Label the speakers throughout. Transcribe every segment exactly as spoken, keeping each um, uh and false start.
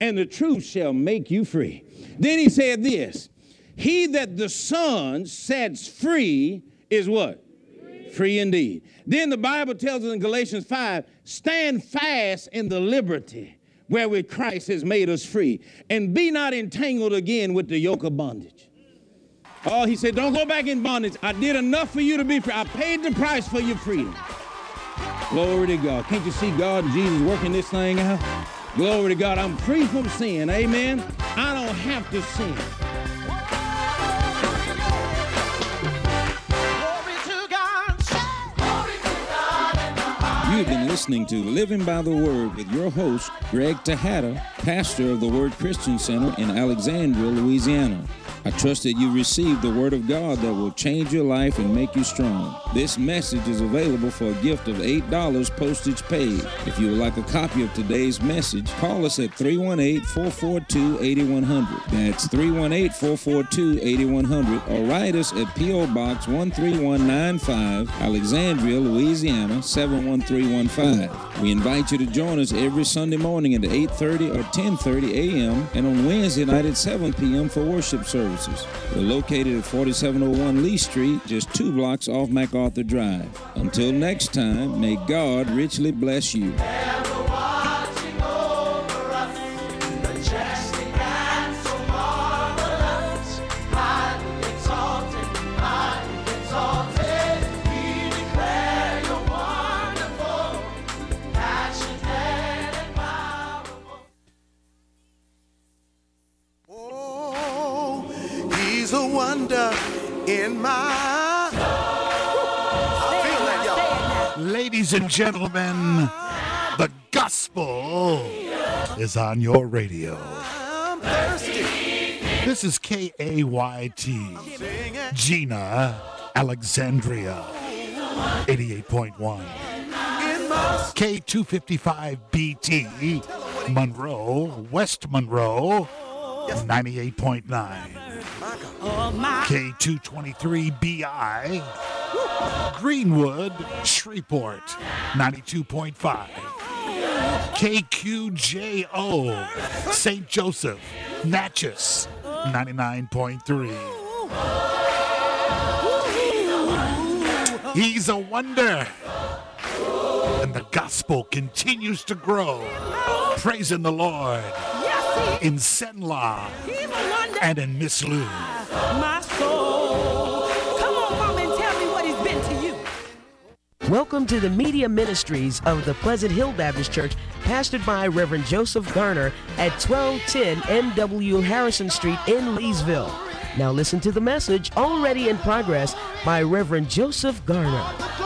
Speaker 1: and the truth shall make you free. Then he said this, he that the Son sets free is what? Free. Free indeed. Then the Bible tells us in Galatians five, stand fast in the liberty wherewith Christ has made us free, and be not entangled again with the yoke of bondage. Oh, he said, don't go back in bondage. I did enough for you to be free. I paid the price for your freedom. Glory to God. Can't you see God and Jesus working this thing out? Glory to God. I'm free from sin. Amen. I don't have to sin. You've been listening to Living by the Word with your host, Greg Tejada, pastor of the Word Christian Center in Alexandria, Louisiana. I trust that you received the Word of God that will change your life and make you strong. This message is available for a gift of eight dollars postage paid. If you would like a copy of today's message, call us at three one eight, four four two, eight one zero zero. That's three one eight, four four two, eight one zero zero, or write us at P O Box one three one nine five, Alexandria, Louisiana, seven one three one five. We invite you to join us every Sunday morning at eight thirty or ten thirty a.m. and on Wednesday night at seven p.m. for worship services. We're located at forty-seven oh one Lee Street, just two blocks off MacArthur Drive. Until next time, may God richly bless you.
Speaker 2: In my I feel that, y'all. Ladies and gentlemen, the gospel is on your radio. I'm thirsty. This is K A Y T, Gina, Alexandria, eighty-eight point one. K two fifty-five B T, Monroe, West Monroe, ninety-eight point nine. K two twenty-three B I, Greenwood, Shreveport, ninety-two point five. K Q J O, Saint Joseph, Natchez, ninety-nine point three. He's a wonder, and the gospel continues to grow. Praising the Lord in Senla and in Miss Lou.
Speaker 3: My soul. Come on, Mama, and tell me what he's been to you.
Speaker 4: Welcome to the media ministries of the Pleasant Hill Baptist Church, pastored by Reverend Joseph Garner at twelve ten M W Harrison Street in Leesville. Now listen to the message already in progress by Reverend Joseph Garner.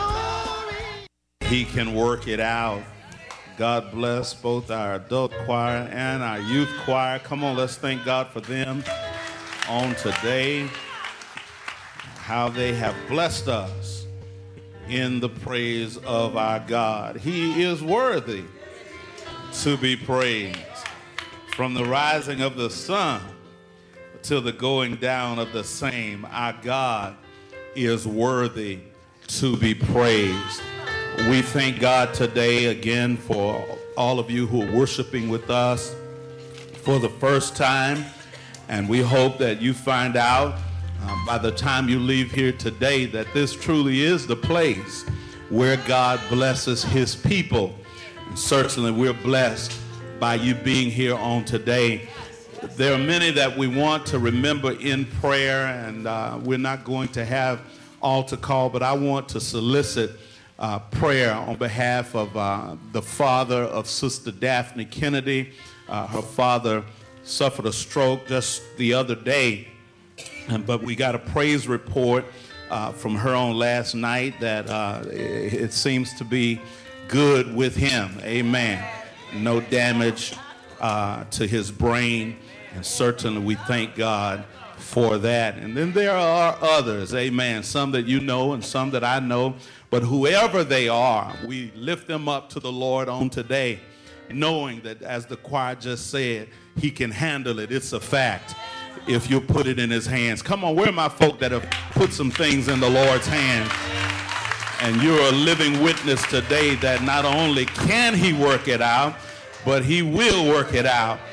Speaker 5: He can work it out. God bless both our adult choir and our youth choir. Come on, let's thank God for them on today, how they have blessed us in the praise of our God. He is worthy to be praised. From the rising of the sun till the going down of the same, our God is worthy to be praised. We thank God today again for all of you who are worshiping with us for the first time. And we hope that you find out uh, by the time you leave here today that this truly is the place where God blesses his people. And certainly we're blessed by you being here on today. There are many that we want to remember in prayer, and uh, we're not going to have altar call, but I want to solicit uh, prayer on behalf of uh, the father of Sister Daphne Kennedy. Uh, her father suffered a stroke just the other day, but we got a praise report uh, from her on last night that uh, it, it seems to be good with him. Amen. No damage uh, to his brain, and certainly we thank God for that. And then there are others, amen, some that you know and some that I know, but whoever they are, we lift them up to the Lord on today, knowing that, as the choir just said, he can handle it. It's a fact if you put it in his hands. Come on, where are my folk that have put some things in the Lord's hands? And you're a living witness today that not only can he work it out, but he will work it out.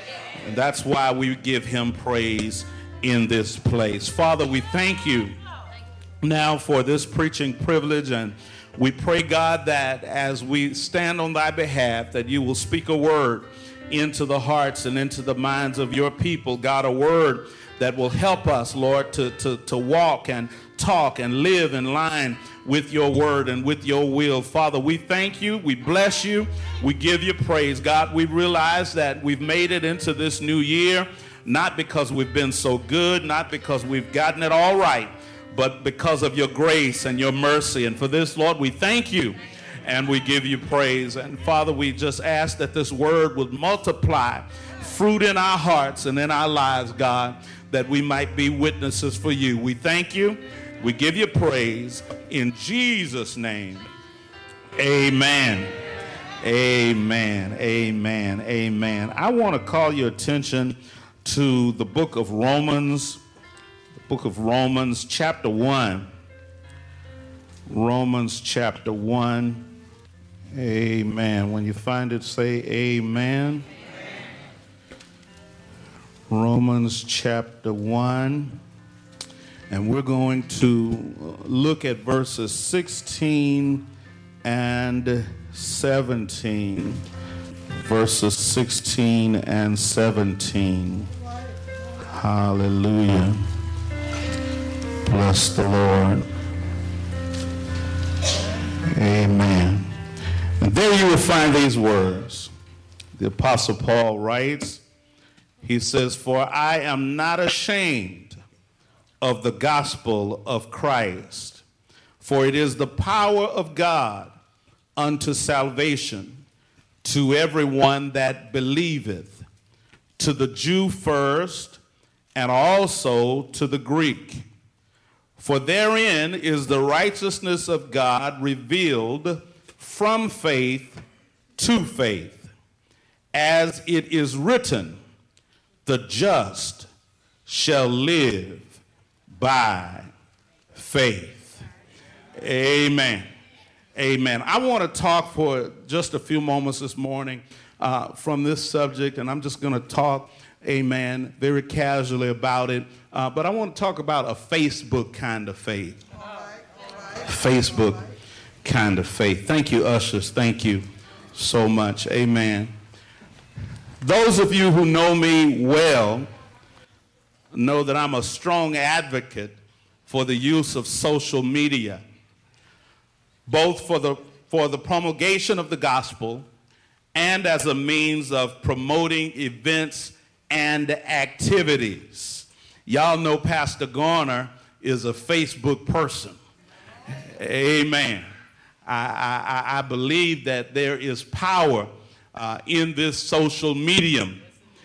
Speaker 5: And that's why we give him praise in this place. Father, we thank you now for this preaching privilege, and we pray, God, that as we stand on thy behalf, that you will speak a word into the hearts and into the minds of your people, God, a word that will help us, Lord, to, to, to walk and talk and live in line with your word and with your will. Father, we thank you. We bless you. We give you praise. God, we realize that we've made it into this new year, not because we've been so good, not because we've gotten it all right, but because of your grace and your mercy. And for this, Lord, we thank you and we give you praise. And Father, we just ask that this word would multiply fruit in our hearts and in our lives, God, that we might be witnesses for you. We thank you. We give you praise in Jesus' name. Amen. Amen. Amen. Amen. I want to call your attention to the book of Romans, the book of Romans, chapter one. Romans chapter one. Amen. When you find it, say amen. Romans chapter one. And we're going to look at verses sixteen and seventeen. Verses sixteen and seventeen. Hallelujah. Bless the Lord. Amen. And there you will find these words. The Apostle Paul writes, he says, "For I am not ashamed of the gospel of Christ, for it is the power of God unto salvation to everyone that believeth, to the Jew first, and also to the Greek. For therein is the righteousness of God revealed from faith to faith, as it is written, the just shall live by faith." Amen. Amen. I want to talk for just a few moments this morning uh, from this subject, and I'm just going to talk, amen, very casually about it. Uh, but I want to talk about a Facebook kind of faith. All right, all right. Facebook kind of faith. Thank you, ushers. Thank you so much. Amen. Those of you who know me well know that I'm a strong advocate for the use of social media, both for the, for the promulgation of the gospel and as a means of promoting events and activities. Y'all know Pastor Garner is a Facebook person. Amen. I, I, I believe that there is power uh, in this social medium.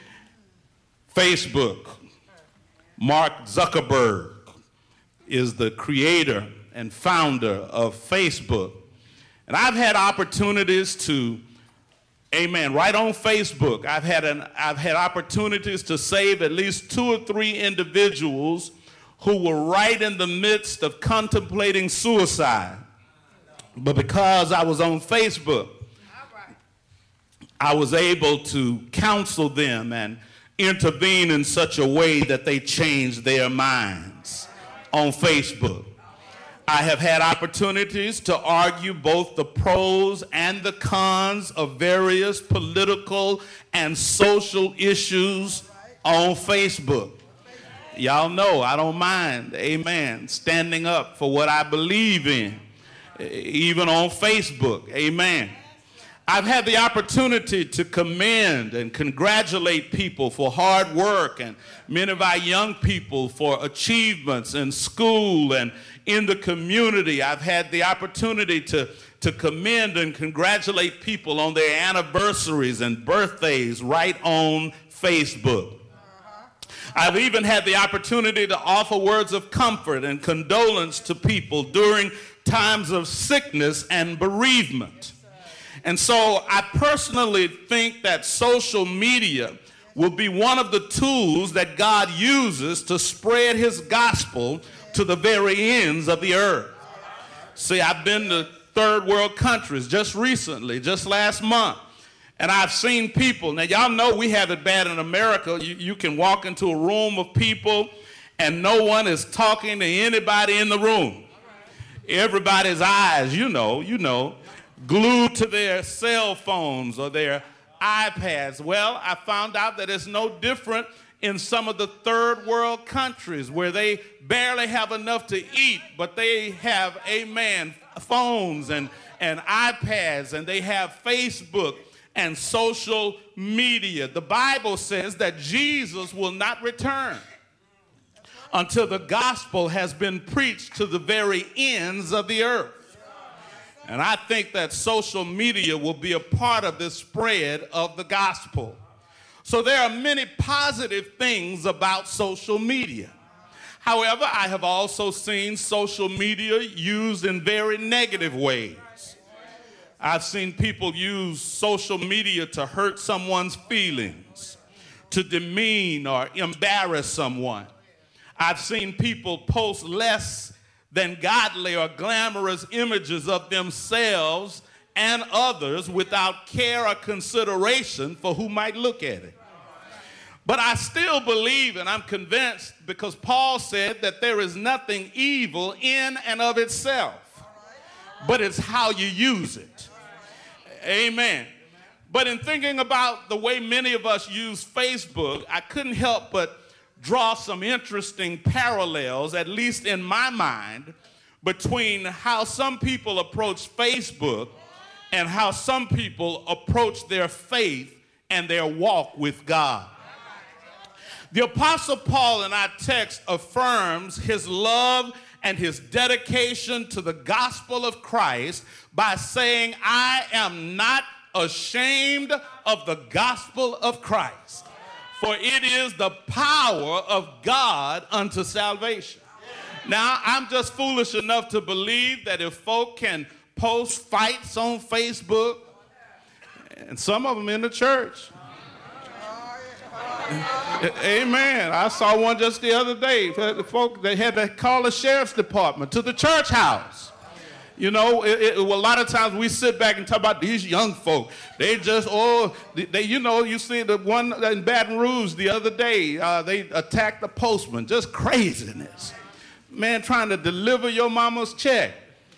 Speaker 5: Facebook. Mark Zuckerberg is the creator and founder of Facebook. And I've had opportunities to, amen, right on Facebook, I've had, an, I've had opportunities to save at least two or three individuals who were right in the midst of contemplating suicide. But because I was on Facebook, I was able to counsel them and intervene in such a way that they changed their minds on Facebook. I have had opportunities to argue both the pros and the cons of various political and social issues on Facebook. Y'all know I don't mind, amen, standing up for what I believe in, even on Facebook, amen. I've had the opportunity to commend and congratulate people for hard work, and many of our young people for achievements in school and in the community. I've had the opportunity to, to commend and congratulate people on their anniversaries and birthdays right on Facebook. I've even had the opportunity to offer words of comfort and condolence to people during times of sickness and bereavement. And so I personally think that social media will be one of the tools that God uses to spread his gospel to the very ends of the earth. See, I've been to third world countries just recently, just last month, And I've seen people, now y'all know we have it bad in America. You, you can walk into a room of people and no one is talking to anybody in the room. Everybody's eyes, you know, you know, glued to their cell phones or their iPads. Well, I found out that it's no different in some of the third world countries where they barely have enough to eat, but they have, amen, phones and, and iPads, and they have Facebook and social media. The Bible says that Jesus will not return until the gospel has been preached to the very ends of the earth. And I think that social media will be a part of this spread of the gospel. So there are many positive things about social media. However, I have also seen social media used in very negative ways. I've seen people use social media to hurt someone's feelings, to demean or embarrass someone. I've seen people post less than godly or glamorous images of themselves and others without care or consideration for who might look at it. But I still believe, and I'm convinced, because Paul said that there is nothing evil in and of itself, but it's how you use it. Amen. But in thinking about the way many of us use Facebook, I couldn't help but draw some interesting parallels, at least in my mind, between how some people approach Facebook and how some people approach their faith and their walk with God. The Apostle Paul in our text affirms his love and his dedication to the gospel of Christ by saying, I am not ashamed of the gospel of Christ, for it is the power of God unto salvation. Now, I'm just foolish enough to believe that if folk can post fights on Facebook, and some of them in the church, amen. I saw one just the other day. The folk, they had to call the sheriff's department to the church house. You know, it, it, a lot of times we sit back and talk about these young folk. They just, oh, they, you know, you see the one in Baton Rouge the other day, uh, they attacked the postman. Just craziness. Man, trying to deliver your mama's check.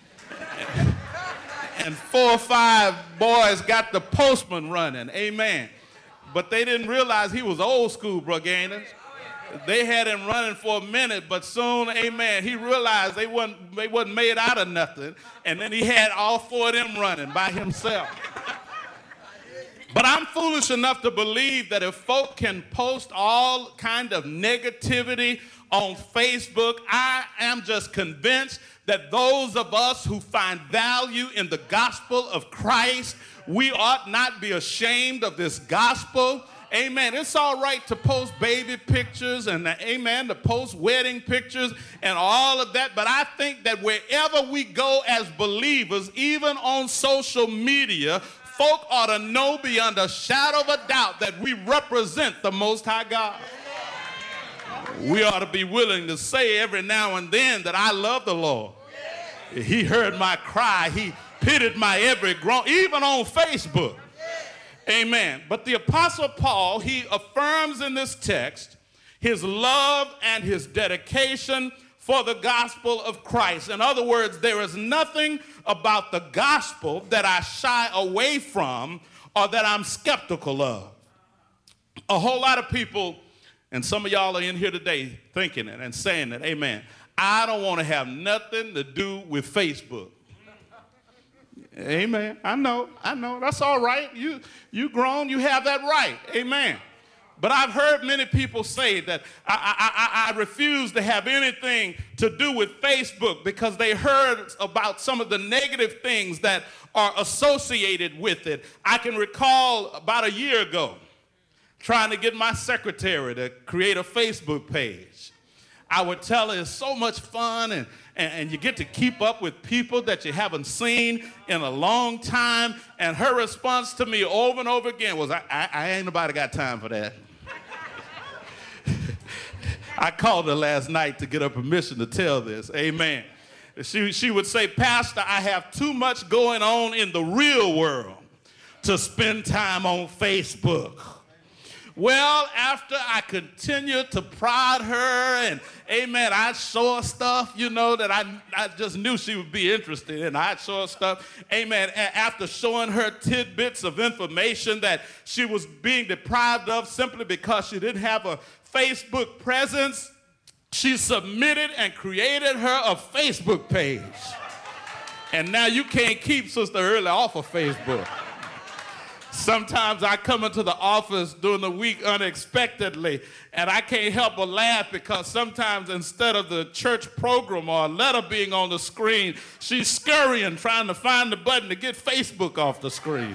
Speaker 5: And four or five boys got the postman running. Amen. But they didn't realize he was old school, Brother Gaines. They had him running for a minute, but soon, amen, he realized they wasn't, they wasn't made out of nothing, and then he had all four of them running by himself. But I'm foolish enough to believe that if folk can post all kind of negativity on Facebook, I am just convinced that those of us who find value in the gospel of Christ, we ought not be ashamed of this gospel. Amen. It's all right to post baby pictures and, uh, amen, to post wedding pictures and all of that. But I think that wherever we go as believers, even on social media, folk ought to know beyond a shadow of a doubt that we represent the Most High God. We ought to be willing to say every now and then that I love the Lord. He heard my cry. He pitied my every groan, even on Facebook. Amen. But the Apostle Paul, he affirms in this text his love and his dedication for the gospel of Christ. In other words, there is nothing about the gospel that I shy away from or that I'm skeptical of. A whole lot of people, and some of y'all are in here today thinking it and saying it, amen, I don't want to have nothing to do with Facebook. Amen. I know, I know. That's all right. You, you grown, you have that right. Amen. But I've heard many people say that I, I, I, I refuse to have anything to do with Facebook because they heard about some of the negative things that are associated with it. I can recall about a year ago trying to get my secretary to create a Facebook page. I would tell her it's so much fun, and, and, and you get to keep up with people that you haven't seen in a long time. And her response to me over and over again was, I, I, I ain't nobody got time for that. I called her last night to get her permission to tell this. Amen. She, she would say, Pastor, I have too much going on in the real world to spend time on Facebook. Well, after I continued to prod her and, amen, I'd show her stuff, you know, that I, I just knew she would be interested in. I'd show her stuff, amen, after showing her tidbits of information that she was being deprived of simply because she didn't have a Facebook presence, she submitted and created her a Facebook page. And now you can't keep Sister Early off of Facebook. Sometimes I come into the office during the week unexpectedly, and I can't help but laugh because sometimes instead of the church program or a letter being on the screen, she's scurrying trying to find the button to get Facebook off the screen.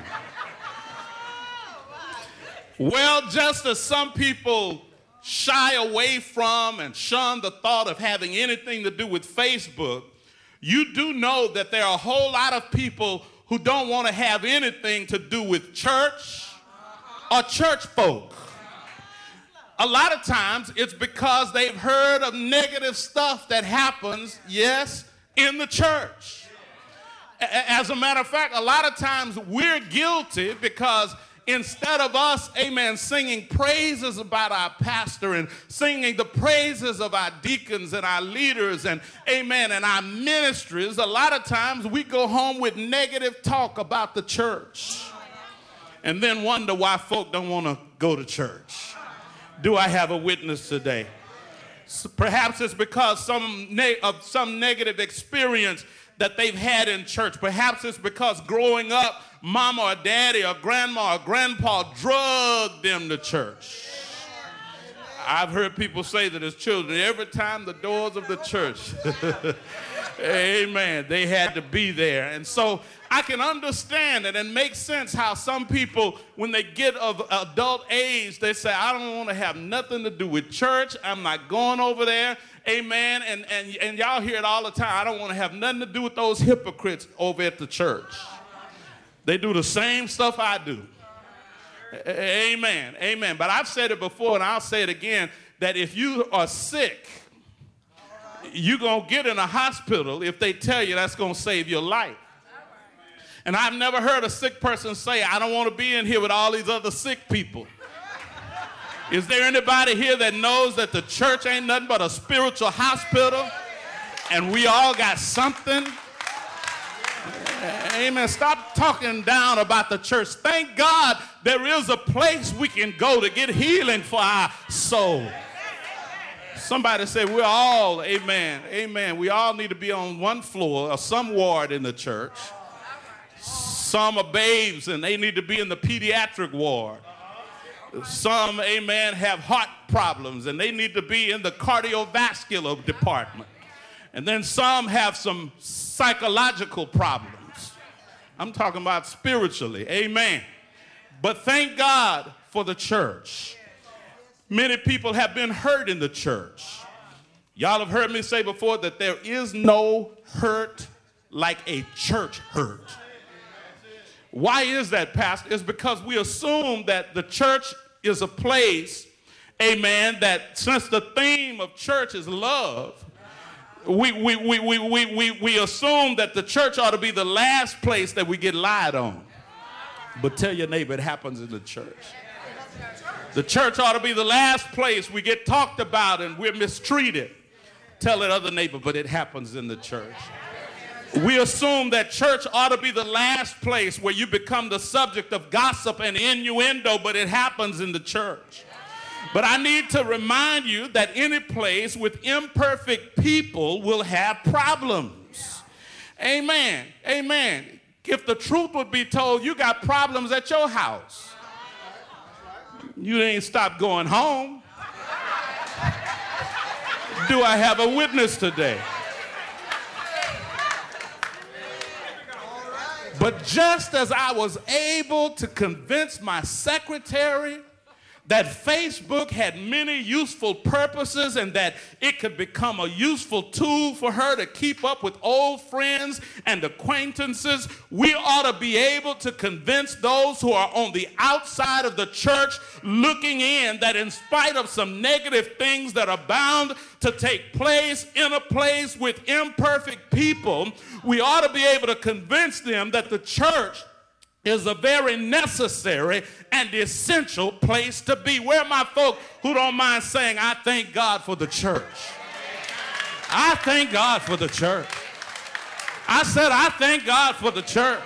Speaker 5: Well, just as some people shy away from and shun the thought of having anything to do with Facebook, you do know that there are a whole lot of people who don't want to have anything to do with church or church folk. A lot of times it's because they've heard of negative stuff that happens, yes, in the church. As a matter of fact, a lot of times we're guilty because instead of us, amen, singing praises about our pastor and singing the praises of our deacons and our leaders and, amen, and our ministries, a lot of times we go home with negative talk about the church and then wonder why folk don't want to go to church. Do I have a witness today? Perhaps it's because some ne- of some negative experience that they've had in church. Perhaps it's because growing up, mama or daddy or grandma or grandpa drugged them to church. I've heard people say that as children, every time the doors of the church, amen, they had to be there. And so I can understand it and make sense how some people, when they get of adult age, they say, I don't want to have nothing to do with church. I'm not going over there. Amen. And, and, and y'all hear it all the time. I don't want to have nothing to do with those hypocrites over at the church. They do the same stuff I do. Amen. Amen. But I've said it before and I'll say it again, that if you are sick, you're going to get in a hospital if they tell you that's going to save your life. And I've never heard a sick person say, I don't want to be in here with all these other sick people. Is there anybody here that knows that the church ain't nothing but a spiritual hospital and we all got something? Amen. Stop talking down about the church. Thank God there is a place we can go to get healing for our soul. Somebody say we're all, amen, amen. We all need to be on one floor or some ward in the church. Some are babes and they need to be in the pediatric ward. Some, amen, have heart problems and they need to be in the cardiovascular department. And then some have some psychological problems. I'm talking about spiritually, amen. But thank God for the church. Many people have been hurt in the church. Y'all have heard me say before that there is no hurt like a church hurt. Why is that, Pastor? It's because we assume that the church is a place, amen, that since the theme of church is love, we, we, we, we, we, we, we assume that the church ought to be the last place that we get lied on. But tell your neighbor it happens in the church. The church ought to be the last place we get talked about and we're mistreated. Tell that other neighbor, but it happens in the church. We assume that church ought to be the last place where you become the subject of gossip and innuendo, but it happens in the church. But I need to remind you that any place with imperfect people will have problems. Amen. Amen. If the truth would be told, you got problems at your house. You ain't stopped going home. Do I have a witness today? But just as I was able to convince my secretary that Facebook had many useful purposes and that it could become a useful tool for her to keep up with old friends and acquaintances, we ought to be able to convince those who are on the outside of the church looking in that in spite of some negative things that are bound to take place in a place with imperfect people, we ought to be able to convince them that the church is a very necessary and essential place to be. Where are my folk who don't mind saying, I thank God for the church? I thank God for the church. I said, I thank God for the church.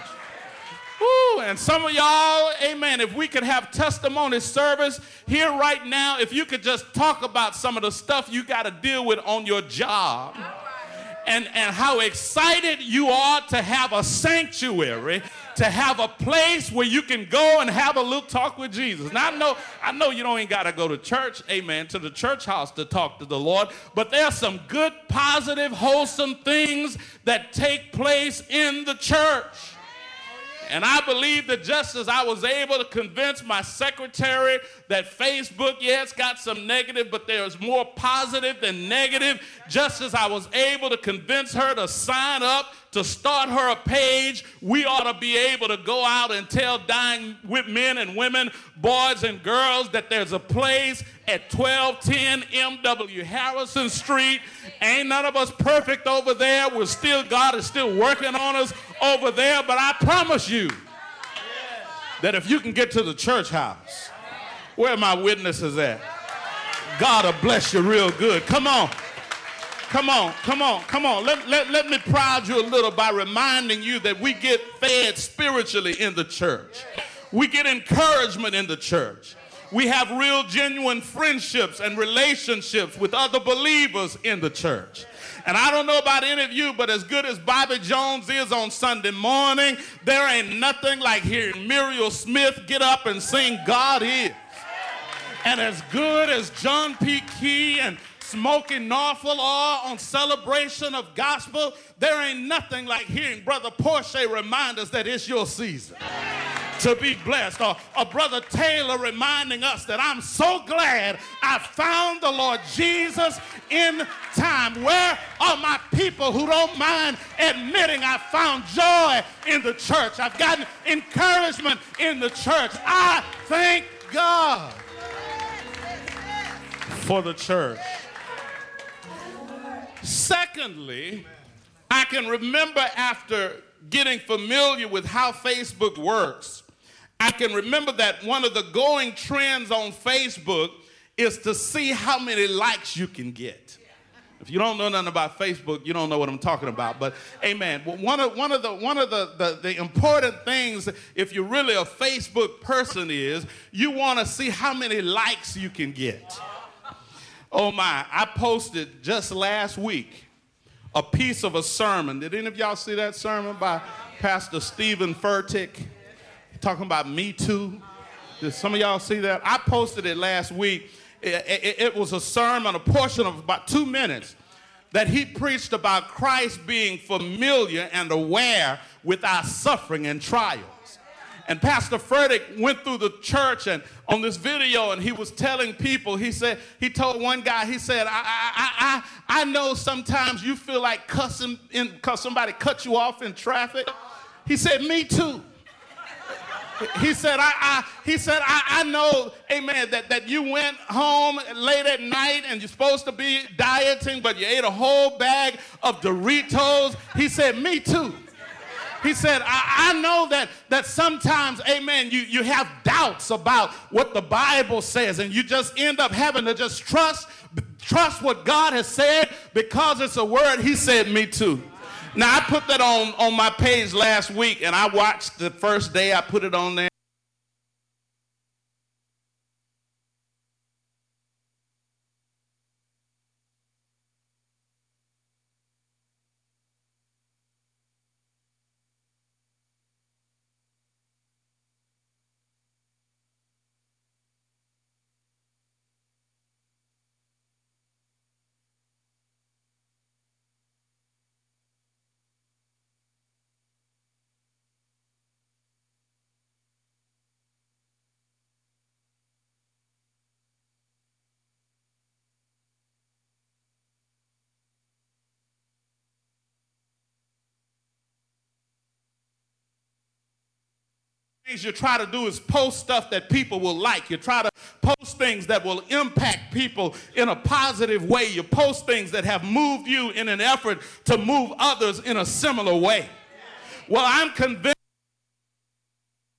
Speaker 5: Woo, and some of y'all, amen, if we could have testimony service here right now, if you could just talk about some of the stuff you got to deal with on your job. And, and how excited you are to have a sanctuary, to have a place where you can go and have a little talk with Jesus. Now, I know, I know you don't even got to go to church, amen, to the church house to talk to the Lord, but there are some good, positive, wholesome things that take place in the church. And I believe that just as I was able to convince my secretary that Facebook, yeah, it's got some negative, but there's more positive than negative, just as I was able to convince her to sign up, to start her a page, we ought to be able to go out and tell dying men and women, boys and girls, that there's a place at twelve ten M W Harrison Street. Ain't none of us perfect over there. We're still, God is still working on us over there, but I promise you that if you can get to the church house, where are my witnesses at? God will bless you real good. Come on. Come on, come on, come on. Let, let, let me prod you a little by reminding you that we get fed spiritually in the church. We get encouragement in the church. We have real, genuine friendships and relationships with other believers in the church. And I don't know about any of you, but as good as Bobby Jones is on Sunday morning, there ain't nothing like hearing Muriel Smith get up and sing God Is. And as good as John P. Key and Smokey Norfolk are on Celebration of Gospel, there ain't nothing like hearing Brother Porsche remind us that it's your season to be blessed, or, or Brother Taylor reminding us that I'm so glad I found the Lord Jesus in time. Where are my people who don't mind admitting I found joy in the church? I've gotten encouragement in the church. I thank God for the church. Secondly, I can remember after getting familiar with how Facebook works, I can remember that one of the going trends on Facebook is to see how many likes you can get. If you don't know nothing about Facebook, you don't know what I'm talking about. But amen. One of, one of, the, one of the, the, the important things, if you're really a Facebook person, is you want to see how many likes you can get. Oh my, I posted just last week a piece of a sermon. Did any of y'all see that sermon by Pastor Stephen Furtick? Talking about Me Too. Did some of y'all see that? I posted it last week. It, it, it was a sermon, a portion of about two minutes, that he preached about Christ being familiar and aware with our suffering and trials. And Pastor Furtick went through the church and on this video, and he was telling people, he said, he told one guy, he said, I, I, I, I know sometimes you feel like cussing in, because somebody cut you off in traffic. He said, me too. He said, I, I, he said, I, I know, amen, that, that you went home late at night and you're supposed to be dieting, but you ate a whole bag of Doritos. He said, me too. He said, I, I know that, that sometimes, amen, you, you have doubts about what the Bible says, and you just end up having to just trust, trust what God has said because it's a word. He said, me too. Now, I put that on, on my page last week, and I watched the first day I put it on there. Things you try to do is post stuff that people will like. You try to post things that will impact people in a positive way. You post things that have moved you in an effort to move others in a similar way. Well, I'm convinced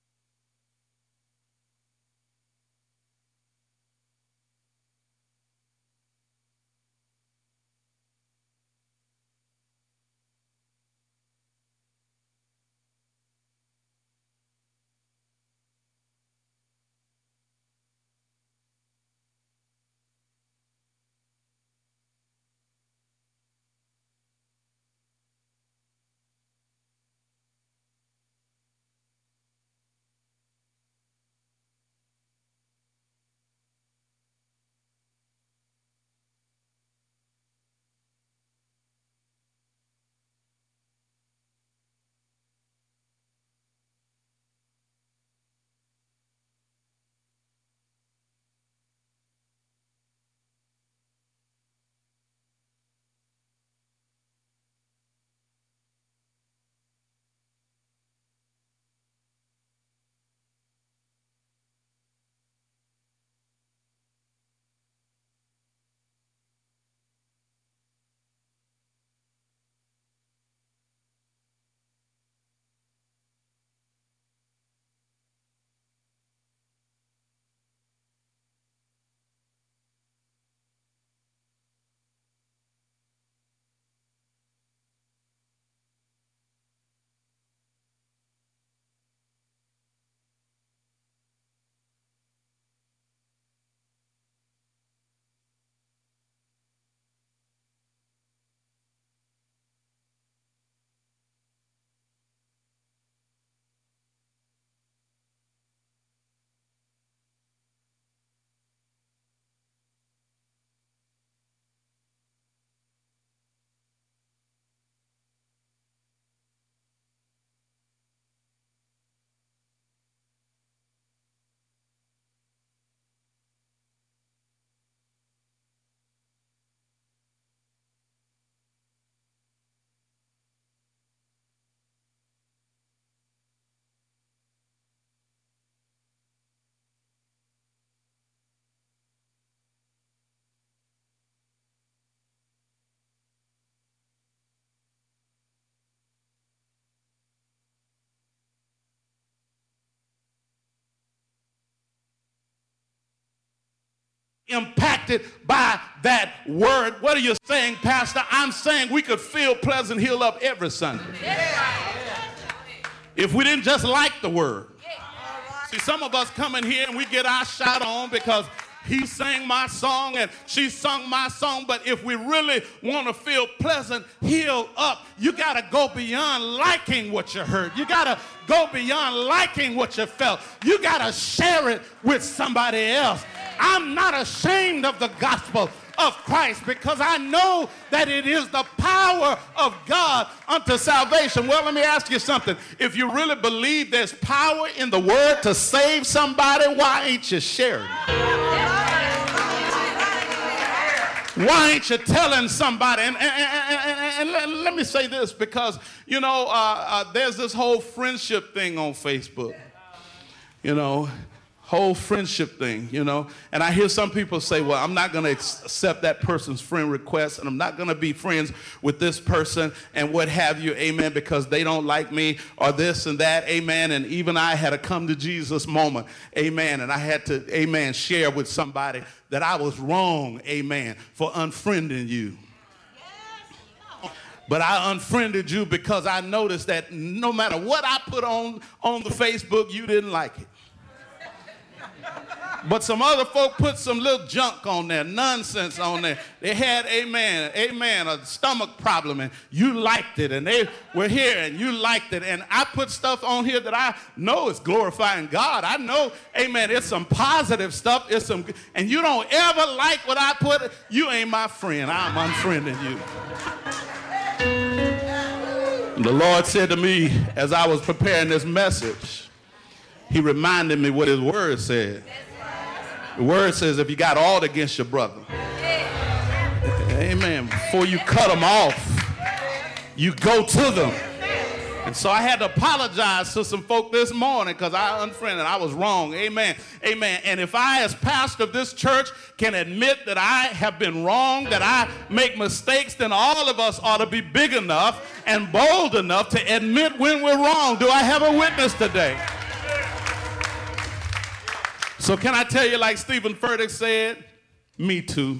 Speaker 5: impacted by that word. What are you saying, Pastor? I'm saying we could feel Pleasant Hill up every Sunday. If we didn't just like the word. See, some of us come in here and we get our shot on because he sang my song and she sung my song. But if we really want to feel Pleasant Hill up, you got to go beyond liking what you heard. You got to go beyond liking what you felt. You got to share it with somebody else. I'm not ashamed of the gospel of Christ because I know that it is the power of God unto salvation. Well, let me ask you something. If you really believe there's power in the word to save somebody, why ain't you sharing it? Why ain't you telling somebody? And, and, and, and, and let, let me say this, because, you know, uh, uh, there's this whole friendship thing on Facebook. You know, whole friendship thing, you know. And I hear some people say, well, I'm not going to accept that person's friend request, and I'm not going to be friends with this person and what have you, amen, because they don't like me or this and that, amen. And even I had a come to Jesus moment, amen, and I had to, amen, share with somebody that I was wrong, amen, for unfriending you. But I unfriended you because I noticed that no matter what I put on, on the Facebook, you didn't like it. But some other folk put some little junk on there, nonsense on there. They had, amen, amen, a stomach problem, and you liked it, and they were here, and you liked it. And I put stuff on here that I know is glorifying God. I know, amen, it's some positive stuff. It's some, and you don't ever like what I put, you ain't my friend. I'm unfriending you. The Lord said to me as I was preparing this message, he reminded me what his word said. The word says if you got aught against your brother, amen, before you cut them off, you go to them. And so I had to apologize to some folk this morning because I unfriended. I was wrong. Amen. Amen. And if I, as pastor of this church, can admit that I have been wrong, that I make mistakes, then all of us ought to be big enough and bold enough to admit when we're wrong. Do I have a witness today? So can I tell you, like Stephen Furtick said, me too.